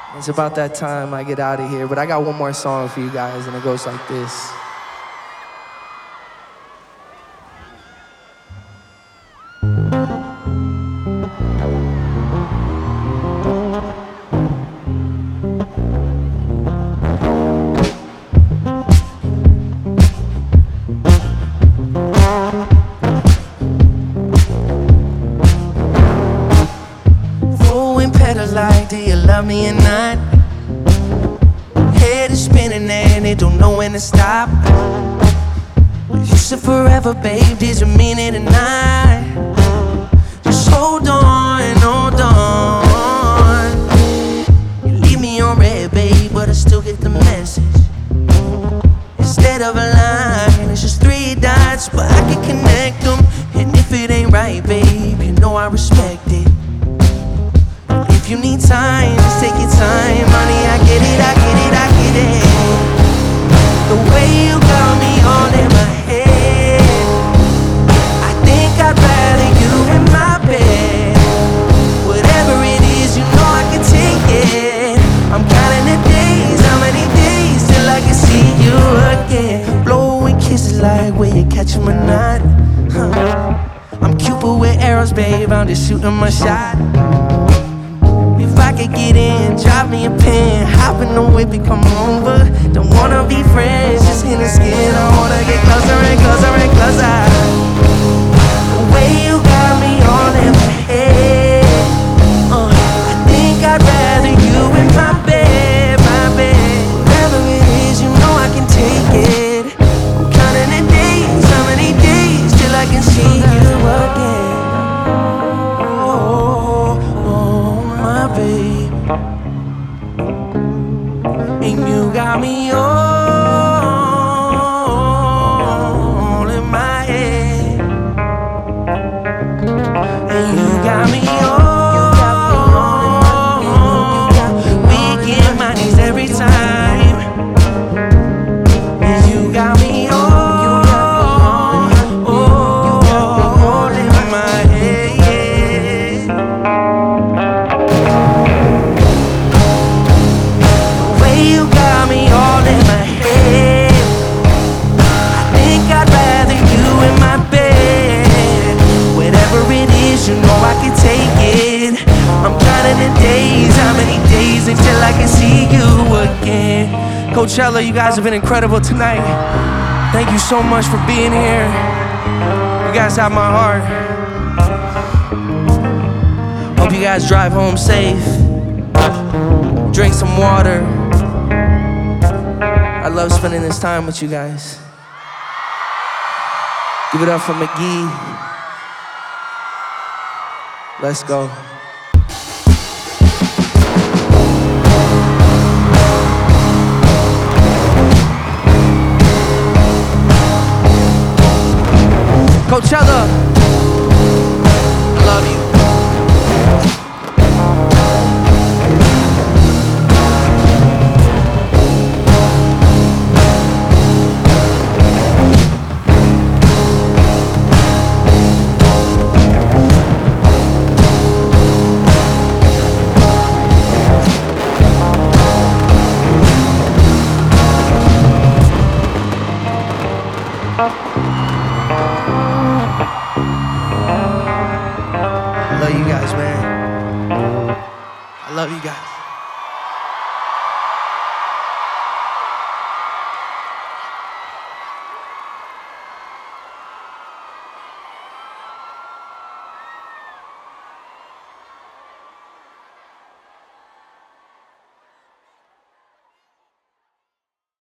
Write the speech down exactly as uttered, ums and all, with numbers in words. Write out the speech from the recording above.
It's about that time I get out of here, but I got one more song for you guys, and it goes like this. Like, do you love me or not? Head is spinning and it don't know when to stop. You said forever, babe, did you mean it or not? Just hold on, hold on. You leave me on red, babe, but I still get the message. Instead of a line, it's just three dots, but I can connect them. And if it ain't right, babe, you know I respect it. If you need time, just take your time, honey, I get it, I get it, I get it. The way you got me all in my head, I think I'd rather you in my bed. Whatever it is, you know I can take it. I'm counting the days, how many days till I can see you again. Blowing kisses like where you catching my knot, huh. I'm Cupid with arrows, babe, I'm just shooting my shot. If I could get in, drop me a pin, hop in the whip and come over. Don't wanna be friends, just in the skin. I wanna get closer and closer and closer. The way you got me all in my head, uh, I think I'd rather you in my bed, my bed. Whatever it is, you know I can take it. I'm counting the days, how many days till I can see you again. And you got me all in my head. And you got me all. We get monies every time. And you got me all, all in my head. You got me all in my head. I think I'd rather you in my bed. Whatever it is, you know I can take it. I'm counting the days, how many days until I can see you again. Coachella, you guys have been incredible tonight. Thank you so much for being here. You guys have my heart. Hope you guys drive home safe. Drink some water. I love spending this time with you guys. Give it up for McGee. Let's go. Coachella.